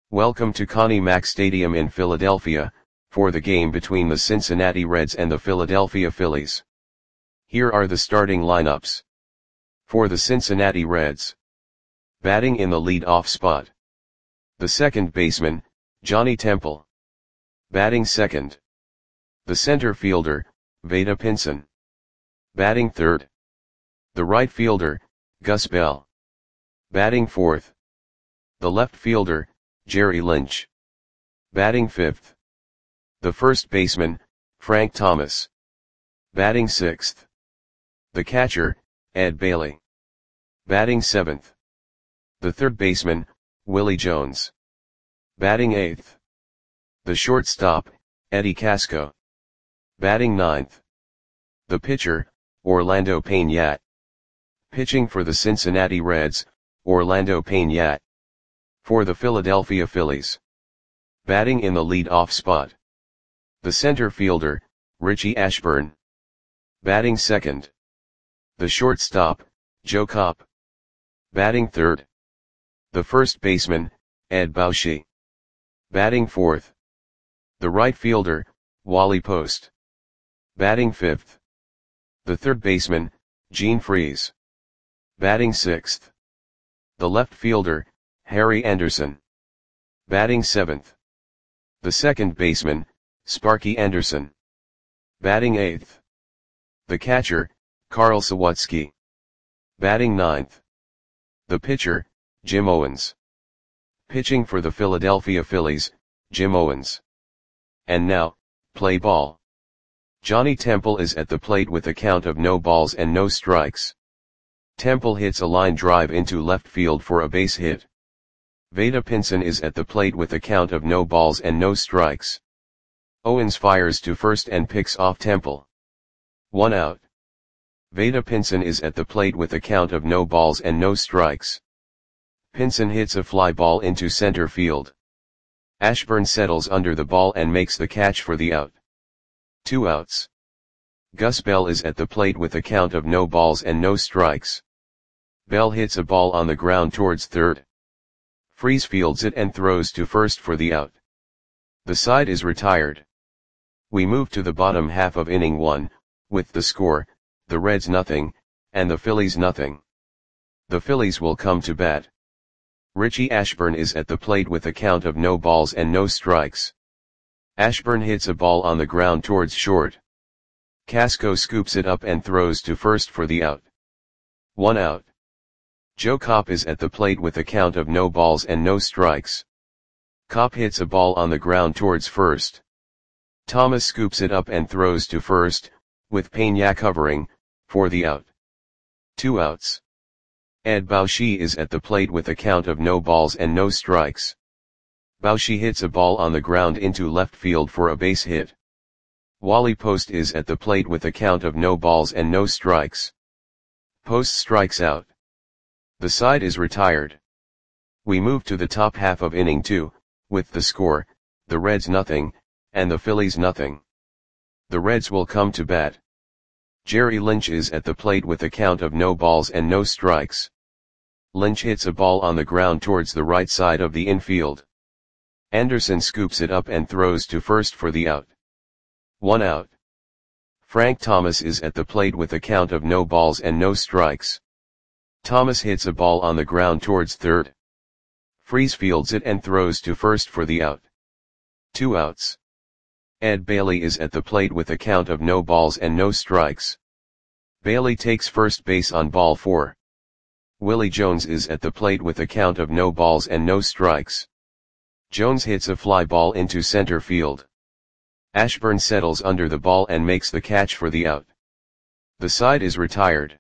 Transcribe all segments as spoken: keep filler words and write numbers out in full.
Welcome to Connie Mack Stadium in Philadelphia, for the game between the Cincinnati Reds and the Philadelphia Phillies. Here are the starting lineups. For the Cincinnati Reds. Batting in the lead-off spot. The second baseman, Johnny Temple. Batting second. The center fielder, Vada Pinson. Batting third. The right fielder, Gus Bell. Batting fourth. The left fielder, Jerry Lynch. Batting fifth. The first baseman, Frank Thomas. Batting sixth. The catcher, Ed Bailey. Batting seventh. The third baseman, Willie Jones. Batting eighth. The shortstop, Eddie Casco. Batting ninth. The pitcher, Orlando Payne. Pitching for the Cincinnati Reds, Orlando Payne. For the Philadelphia Phillies. Batting in the lead-off spot. The center fielder, Richie Ashburn. Batting second. The shortstop, Joe Kopp. Batting third. The first baseman, Ed Bauschy. Batting fourth. The right fielder, Wally Post. Batting fifth. The third baseman, Gene Freese. Batting sixth. The left fielder, Harry Anderson. Batting seventh. The second baseman, Sparky Anderson. Batting eighth. The catcher, Carl Sawatsky. Batting ninth. The pitcher, Jim Owens. Pitching for the Philadelphia Phillies, Jim Owens. And now, play ball. Johnny Temple is at the plate with a count of no balls and no strikes. Temple hits a line drive into left field for a base hit. Vada Pinson is at the plate with a count of no balls and no strikes. Owens fires to first and picks off Temple. One out. Vada Pinson is at the plate with a count of no balls and no strikes. Pinson hits a fly ball into center field. Ashburn settles under the ball and makes the catch for the out. Two outs. Gus Bell is at the plate with a count of no balls and no strikes. Bell hits a ball on the ground towards third. Freese fields it and throws to first for the out. The side is retired. We move to the bottom half of inning one, with the score, the Reds nothing, and the Phillies nothing. The Phillies will come to bat. Richie Ashburn is at the plate with a count of no balls and no strikes. Ashburn hits a ball on the ground towards short. Casco scoops it up and throws to first for the out. One out. Joe Kopp is at the plate with a count of no balls and no strikes. Kopp hits a ball on the ground towards first. Thomas scoops it up and throws to first, with Payne covering, for the out. Two outs. Ed Bauschy is at the plate with a count of no balls and no strikes. Bauschy hits a ball on the ground into left field for a base hit. Wally Post is at the plate with a count of no balls and no strikes. Post strikes out. The side is retired. We move to the top half of inning two, with the score, the Reds nothing, and the Phillies nothing. The Reds will come to bat. Jerry Lynch is at the plate with a count of no balls and no strikes. Lynch hits a ball on the ground towards the right side of the infield. Anderson scoops it up and throws to first for the out. One out. Frank Thomas is at the plate with a count of no balls and no strikes. Thomas hits a ball on the ground towards third. Freese fields it and throws to first for the out. Two outs. Ed Bailey is at the plate with a count of no balls and no strikes. Bailey takes first base on ball four. Willie Jones is at the plate with a count of no balls and no strikes. Jones hits a fly ball into center field. Ashburn settles under the ball and makes the catch for the out. The side is retired.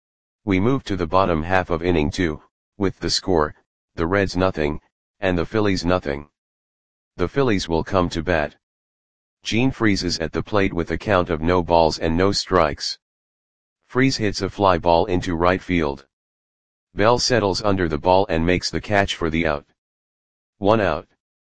We move to the bottom half of inning two, with the score, the Reds nothing, and the Phillies nothing. The Phillies will come to bat. Gene Freese is at the plate with a count of no balls and no strikes. Freese hits a fly ball into right field. Bell settles under the ball and makes the catch for the out. One out.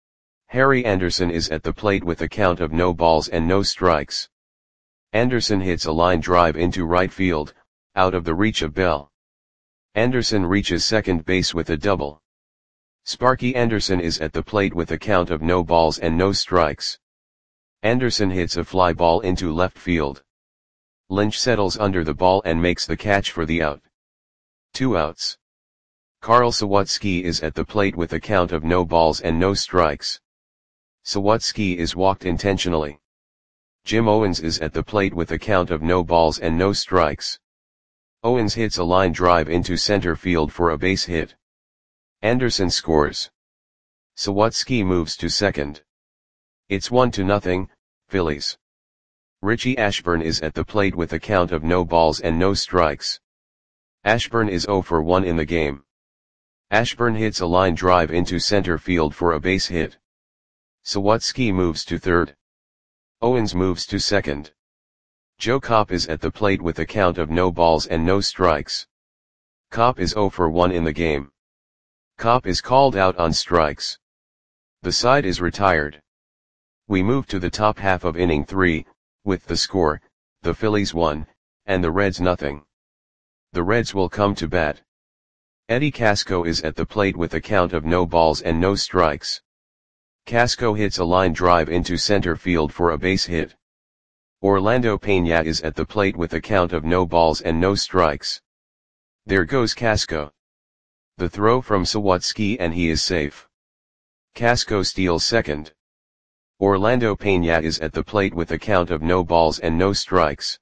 Harry Anderson is at the plate with a count of no balls and no strikes. Anderson hits a line drive into right field, out of the reach of Bell. Anderson reaches second base with a double. Sparky Anderson is at the plate with a count of no balls and no strikes. Anderson hits a fly ball into left field. Lynch settles under the ball and makes the catch for the out. Two outs. Carl Sawatsky is at the plate with a count of no balls and no strikes. Sawatsky is walked intentionally. Jim Owens is at the plate with a count of no balls and no strikes. Owens hits a line drive into center field for a base hit. Anderson scores. Sawatsky moves to second. It's one to nothing, Phillies. Richie Ashburn is at the plate with a count of no balls and no strikes. Ashburn is oh for one in the game. Ashburn hits a line drive into center field for a base hit. Sawatsky moves to third. Owens moves to second. Joe Kopp is at the plate with a count of no balls and no strikes. Kopp is oh for one in the game. Kopp is called out on strikes. The side is retired. We move to the top half of inning three, with the score, the Phillies one, and the Reds nothing. The Reds will come to bat. Eddie Casco is at the plate with a count of no balls and no strikes. Casco hits a line drive into center field for a base hit. Orlando Peña is at the plate with a count of no balls and no strikes. There goes Casco. The throw from Sawatsky and he is safe. Casco steals second. Orlando Peña is at the plate with a count of no balls and no strikes.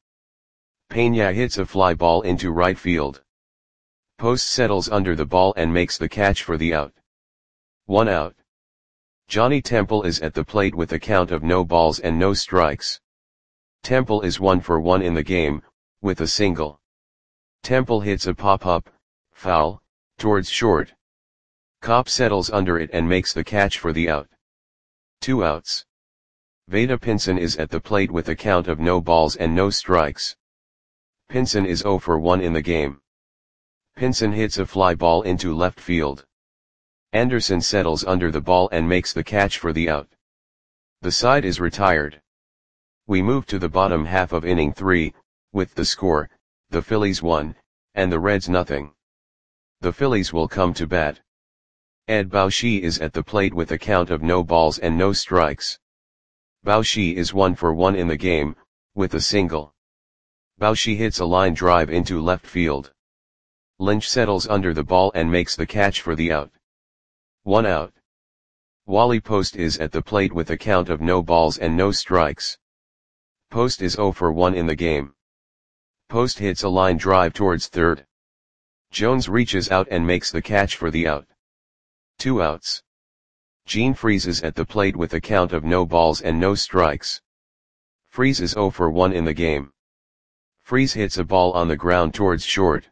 Peña hits a fly ball into right field. Post settles under the ball and makes the catch for the out. One out. Johnny Temple is at the plate with a count of no balls and no strikes. Temple is one for one in the game, with a single. Temple hits a pop-up, foul, towards short. Kopp settles under it and makes the catch for the out. Two outs. Vada Pinson is at the plate with a count of no balls and no strikes. Pinson is oh for one in the game. Pinson hits a fly ball into left field. Anderson settles under the ball and makes the catch for the out. The side is retired. We move to the bottom half of inning three, with the score, the Phillies one, and the Reds nothing. The Phillies will come to bat. Ed Bauschy is at the plate with a count of no balls and no strikes. Bauschy is one for one in the game, with a single. Bauschy hits a line drive into left field. Lynch settles under the ball and makes the catch for the out. One out. Wally Post is at the plate with a count of no balls and no strikes. Post is oh for one in the game. Post hits a line drive towards third. Jones reaches out and makes the catch for the out. Two outs. Gene Freese is at the plate with a count of no balls and no strikes. Freese is oh for one in the game. Freese hits a ball on the ground towards short.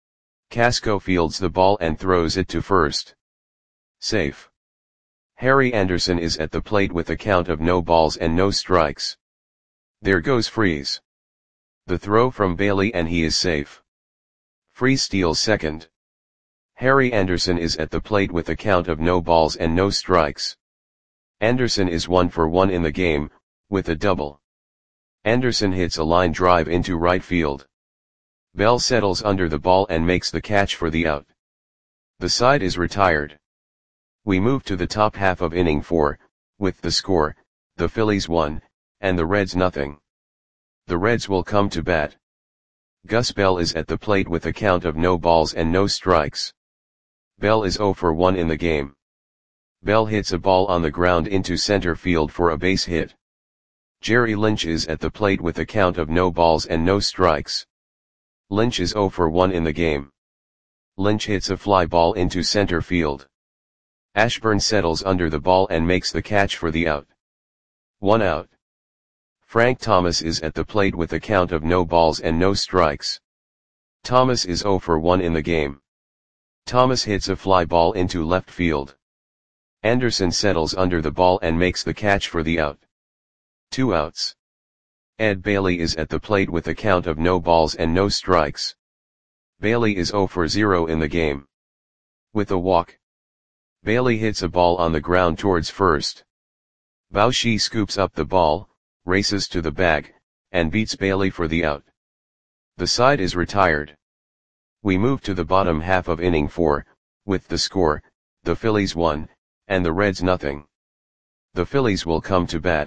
Casco fields the ball and throws it to first. Safe. Harry Anderson is at the plate with a count of no balls and no strikes. There goes Freese. The throw from Bailey and he is safe. Freese steals second. Harry Anderson is at the plate with a count of no balls and no strikes. Anderson is one for one in the game, with a double. Anderson hits a line drive into right field. Bell settles under the ball and makes the catch for the out. The side is retired. We move to the top half of inning four, with the score, the Phillies one, and the Reds nothing. The Reds will come to bat. Gus Bell is at the plate with a count of no balls and no strikes. Bell is oh for one in the game. Bell hits a ball on the ground into center field for a base hit. Jerry Lynch is at the plate with a count of no balls and no strikes. Lynch is oh for one in the game. Lynch hits a fly ball into center field. Ashburn settles under the ball and makes the catch for the out. One out. Frank Thomas is at the plate with a count of no balls and no strikes. Thomas is oh for one in the game. Thomas hits a fly ball into left field. Anderson settles under the ball and makes the catch for the out. Two outs. Ed Bailey is at the plate with a count of no balls and no strikes. Bailey is oh for zero in the game. With a walk. Bailey hits a ball on the ground towards first. Bauschy scoops up the ball, races to the bag, and beats Bailey for the out. The side is retired. We move to the bottom half of inning four, with the score, the Phillies one, and the Reds nothing. The Phillies will come to bat.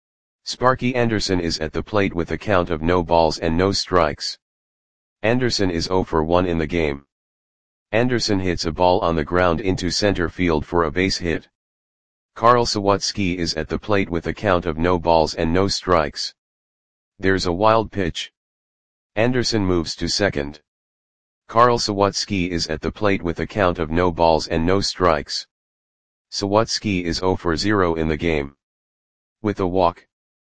Sparky Anderson is at the plate with a count of no balls and no strikes. Anderson is zero for one in the game. Anderson hits a ball on the ground into center field for a base hit. Carl Sawatsky is at the plate with a count of no balls and no strikes. There's a wild pitch. Anderson moves to second. Carl Sawatsky is at the plate with a count of no balls and no strikes. Sawatsky is zero for zero in the game. With a walk,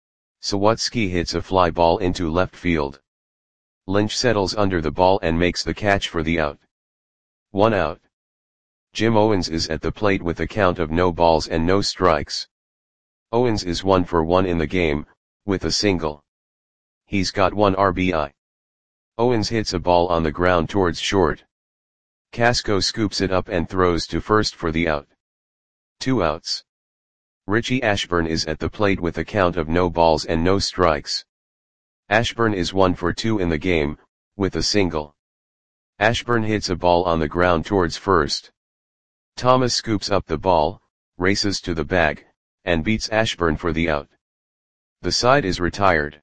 Sawatsky hits a fly ball into left field. Lynch settles under the ball and makes the catch for the out. One out. Jim Owens is at the plate with a count of no balls and no strikes. Owens is one for one in the game, with a single. He's got one R B I. Owens hits a ball on the ground towards short. Casco scoops it up and throws to first for the out. Two outs. Richie Ashburn is at the plate with a count of no balls and no strikes. Ashburn is one for two in the game, with a single. Ashburn hits a ball on the ground towards first. Thomas scoops up the ball, races to the bag, and beats Ashburn for the out. The side is retired.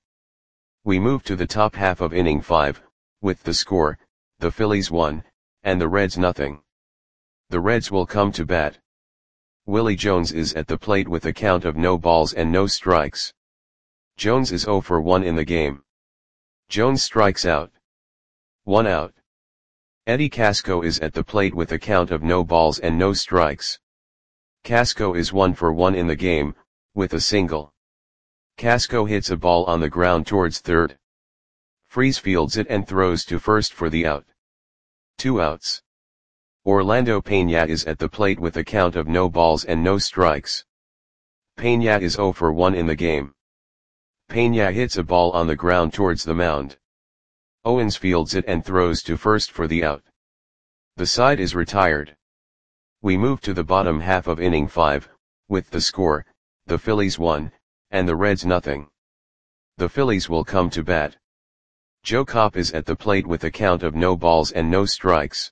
We move to the top half of inning five, with the score, the Phillies one, and the Reds nothing. The Reds will come to bat. Willie Jones is at the plate with a count of no balls and no strikes. Jones is zero for one in the game. Jones strikes out. One out. Eddie Casco is at the plate with a count of no balls and no strikes. Casco is one for one in the game, with a single. Casco hits a ball on the ground towards third. Freese fields it and throws to first for the out. Two outs. Orlando Pena is at the plate with a count of no balls and no strikes. Pena is zero for one in the game. Pena hits a ball on the ground towards the mound. Owens fields it and throws to first for the out. The side is retired. We move to the bottom half of inning five, with the score, the Phillies one, and the Reds nothing. The Phillies will come to bat. Joe Kopp is at the plate with a count of no balls and no strikes.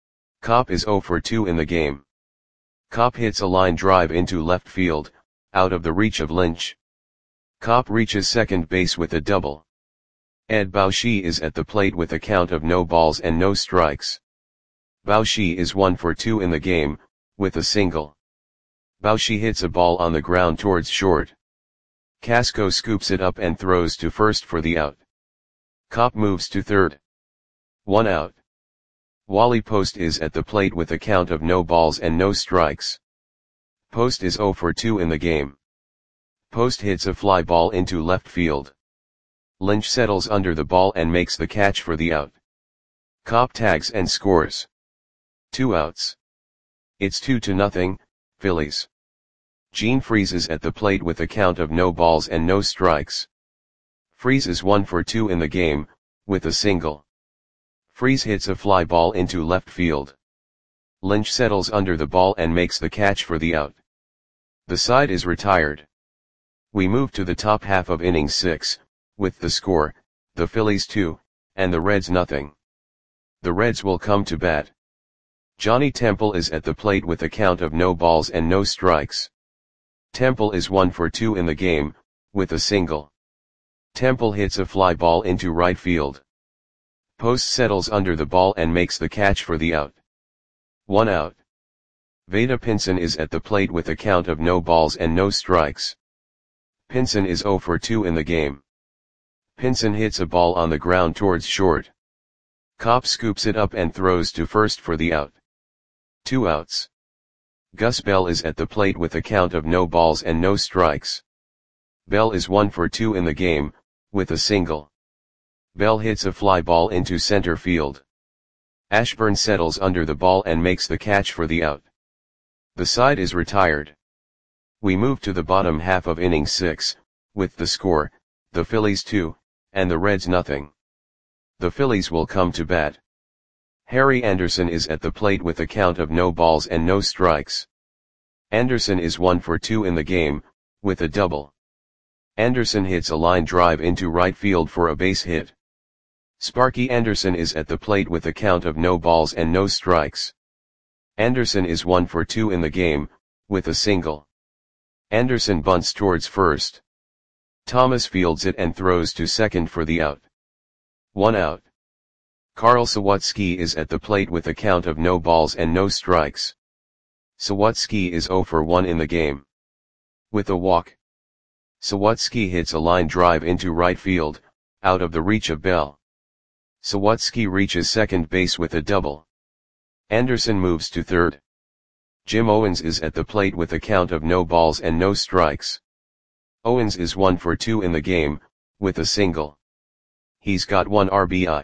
Kopp is zero for two in the game. Kopp hits a line drive into left field, out of the reach of Lynch. Kopp reaches second base with a double. Ed Bauschy is at the plate with a count of no balls and no strikes. Bauschy is one for two in the game, with a single. Bauschy hits a ball on the ground towards short. Casco scoops it up and throws to first for the out. Kopp moves to third. One out. Wally Post is at the plate with a count of no balls and no strikes. Post is zero for two in the game. Post hits a fly ball into left field. Lynch settles under the ball and makes the catch for the out. Kopp tags and scores. Two outs. It's two to nothing, Phillies. Gene Freese is at the plate with a count of no balls and no strikes. Freese is one for two in the game, with a single. Freese hits a fly ball into left field. Lynch settles under the ball and makes the catch for the out. The side is retired. We move to the top half of inning six, with the score, the Phillies two, and the Reds nothing. The Reds will come to bat. Johnny Temple is at the plate with a count of no balls and no strikes. Temple is one for two in the game, with a single. Temple hits a fly ball into right field. Post settles under the ball and makes the catch for the out. One out. Vada Pinson is at the plate with a count of no balls and no strikes. Pinson is zero for two in the game. Pinson hits a ball on the ground towards short. Kopp scoops it up and throws to first for the out. Two outs. Gus Bell is at the plate with a count of no balls and no strikes. Bell is one for two in the game, with a single. Bell hits a fly ball into center field. Ashburn settles under the ball and makes the catch for the out. The side is retired. We move to the bottom half of inning six, with the score, the Phillies two, and the Reds nothing. The Phillies will come to bat. Harry Anderson is at the plate with a count of no balls and no strikes. Anderson is one for two in the game, with a double. Anderson hits a line drive into right field for a base hit. Sparky Anderson is at the plate with a count of no balls and no strikes. Anderson is one for two in the game, with a single. Anderson bunts towards first. Thomas fields it and throws to second for the out. One out. Karl Sawatzky is at the plate with a count of no balls and no strikes. Sawatzky is zero for one in the game. With a walk. Sawatzky hits a line drive into right field, out of the reach of Bell. Sawatzky reaches second base with a double. Anderson moves to third. Jim Owens is at the plate with a count of no balls and no strikes. Owens is one for two in the game, with a single. He's got one R B I.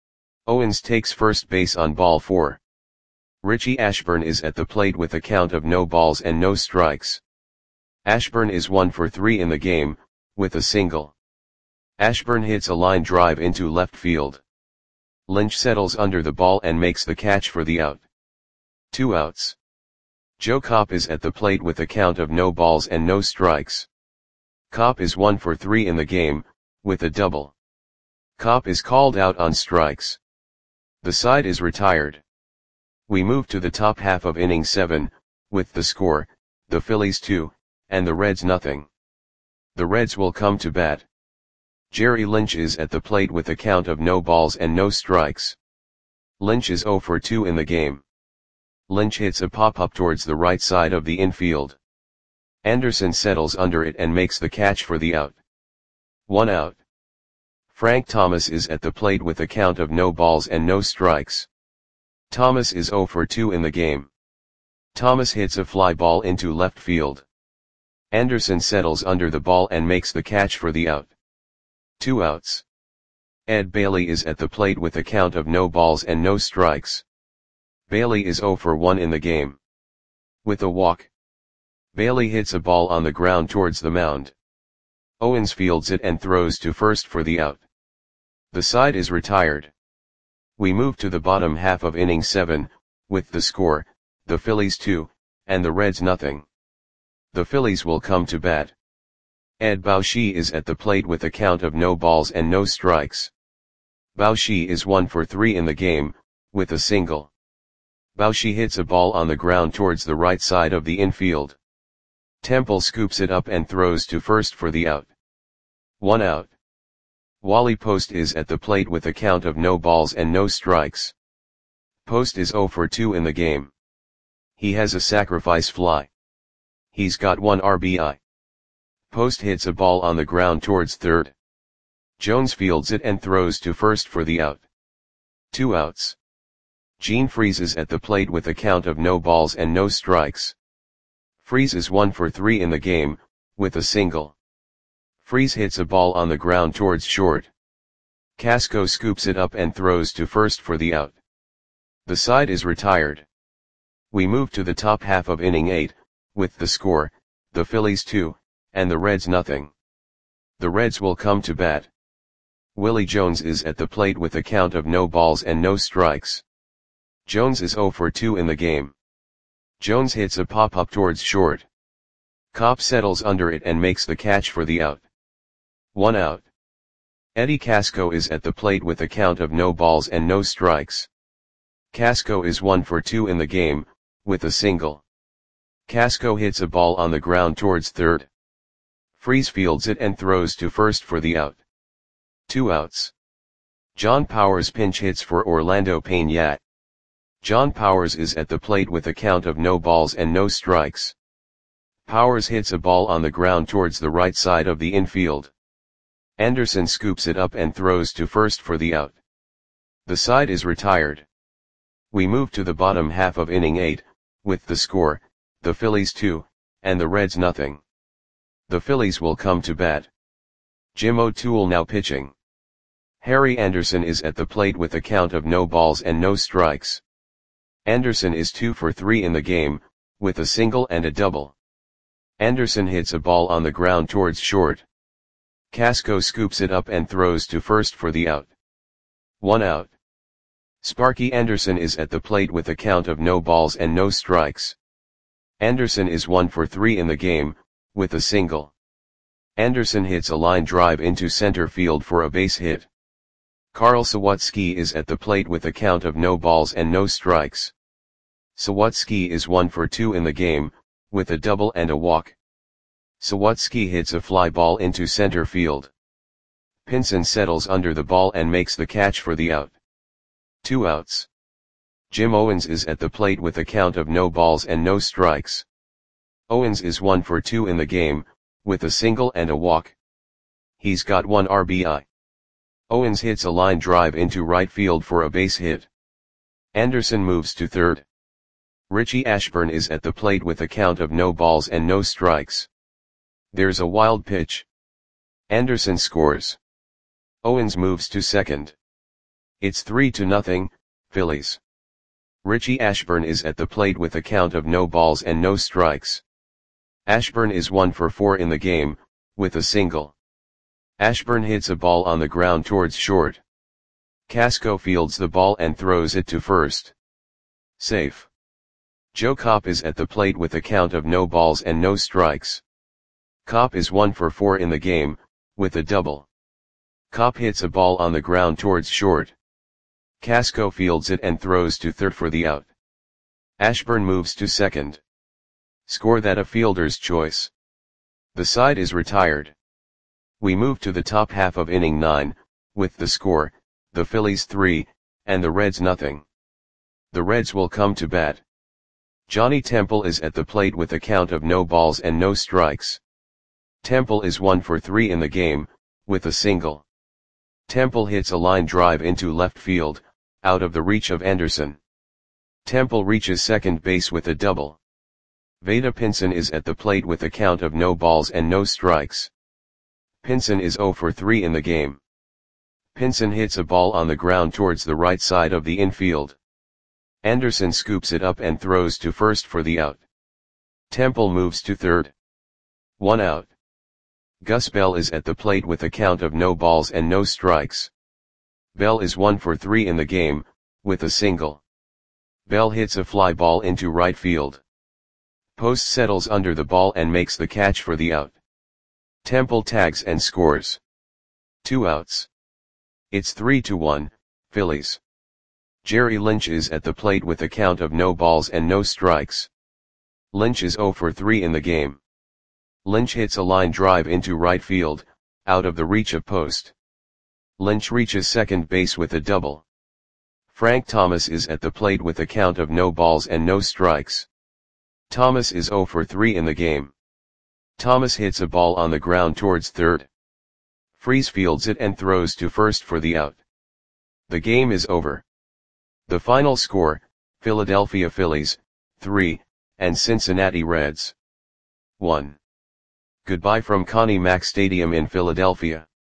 Owens takes first base on ball four. Richie Ashburn is at the plate with a count of no balls and no strikes. Ashburn is one for three in the game, with a single. Ashburn hits a line drive into left field. Lynch settles under the ball and makes the catch for the out. Two outs. Joe Kopp is at the plate with a count of no balls and no strikes. Kopp is one for three in the game, with a double. Kopp is called out on strikes. The side is retired. We move to the top half of inning seven, with the score, the Phillies two, and the Reds nothing. The Reds will come to bat. Jerry Lynch is at the plate with a count of no balls and no strikes. Lynch is zero for two in the game. Lynch hits a pop-up towards the right side of the infield. Anderson settles under it and makes the catch for the out. One out. Frank Thomas is at the plate with a count of no balls and no strikes. Thomas is zero for two in the game. Thomas hits a fly ball into left field. Anderson settles under the ball and makes the catch for the out. Two outs. Ed Bailey is at the plate with a count of no balls and no strikes. Bailey is zero for one in the game. With a walk. Bailey hits a ball on the ground towards the mound. Owens fields it and throws to first for the out. The side is retired. We move to the bottom half of inning seven, with the score, the Phillies two, and the Reds nothing. The Phillies will come to bat. Ed Bauschy is at the plate with a count of no balls and no strikes. Bauschy is one for three in the game, with a single. Bauschy hits a ball on the ground towards the right side of the infield. Temple scoops it up and throws to first for the out. One out. Wally Post is at the plate with a count of no balls and no strikes. Post is zero for two in the game. He has a sacrifice fly. He's got one R B I. Post hits a ball on the ground towards third. Jones fields it and throws to first for the out. Two outs. Gene Freese is at the plate with a count of no balls and no strikes. Freese is one for three in the game, with a single. Freese hits a ball on the ground towards short. Casco scoops it up and throws to first for the out. The side is retired. We move to the top half of inning eight, with the score, the Phillies two, and the Reds nothing. The Reds will come to bat. Willie Jones is at the plate with a count of no balls and no strikes. Jones is zero for two in the game. Jones hits a pop-up towards short. Kopp settles under it and makes the catch for the out. One out. Eddie Casco is at the plate with a count of no balls and no strikes. Casco is one for two in the game, with a single. Casco hits a ball on the ground towards third. Freese fields it and throws to first for the out. Two outs. John Powers pinch hits for Orlando Peña. John Powers is at the plate with a count of no balls and no strikes. Powers hits a ball on the ground towards the right side of the infield. Anderson scoops it up and throws to first for the out. The side is retired. We move to the bottom half of inning eight, with the score, the Phillies two, and the Reds nothing. The Phillies will come to bat. Jim O'Toole now pitching. Harry Anderson is at the plate with a count of no balls and no strikes. Anderson is two for three in the game, with a single and a double. Anderson hits a ball on the ground towards short. Casco scoops it up and throws to first for the out. One out. Sparky Anderson is at the plate with a count of no balls and no strikes. Anderson is one for three in the game, with a single. Anderson hits a line drive into center field for a base hit. Karl Sawatzky is at the plate with a count of no balls and no strikes. Sawatsky is one for two in the game, with a double and a walk. Sawatsky hits a fly ball into center field. Pinson settles under the ball and makes the catch for the out. Two outs. Jim Owens is at the plate with a count of no balls and no strikes. Owens is one for two in the game, with a single and a walk. He's got one R B I. Owens hits a line drive into right field for a base hit. Anderson moves to third. Richie Ashburn is at the plate with a count of no balls and no strikes. There's a wild pitch. Anderson scores. Owens moves to second. It's three to nothing, Phillies. Richie Ashburn is at the plate with a count of no balls and no strikes. Ashburn is one for four in the game, with a single. Ashburn hits a ball on the ground towards short. Casco fields the ball and throws it to first. Safe. Joe Kopp is at the plate with a count of no balls and no strikes. Kopp is one for four in the game, with a double. Kopp hits a ball on the ground towards short. Casco fields it and throws to third for the out. Ashburn moves to second. Score that a fielder's choice. The side is retired. We move to the top half of inning nine, with the score, the Phillies three, and the Reds nothing. The Reds will come to bat. Johnny Temple is at the plate with a count of no balls and no strikes. Temple is one for three in the game, with a single. Temple hits a line drive into left field, out of the reach of Anderson. Temple reaches second base with a double. Vada Pinson is at the plate with a count of no balls and no strikes. Pinson is zero for three in the game. Pinson hits a ball on the ground towards the right side of the infield. Anderson scoops it up and throws to first for the out. Temple moves to third. One out. Gus Bell is at the plate with a count of no balls and no strikes. Bell is one for three in the game, with a single. Bell hits a fly ball into right field. Post settles under the ball and makes the catch for the out. Temple tags and scores. Two outs. It's three to one, Phillies. Jerry Lynch is at the plate with a count of no balls and no strikes. Lynch is zero for three in the game. Lynch hits a line drive into right field, out of the reach of post. Lynch reaches second base with a double. Frank Thomas is at the plate with a count of no balls and no strikes. Thomas is zero for three in the game. Thomas hits a ball on the ground towards third. Freese fields it and throws to first for the out. The game is over. The final score, Philadelphia Phillies, three, and Cincinnati Reds, one. Goodbye from Connie Mack Stadium in Philadelphia.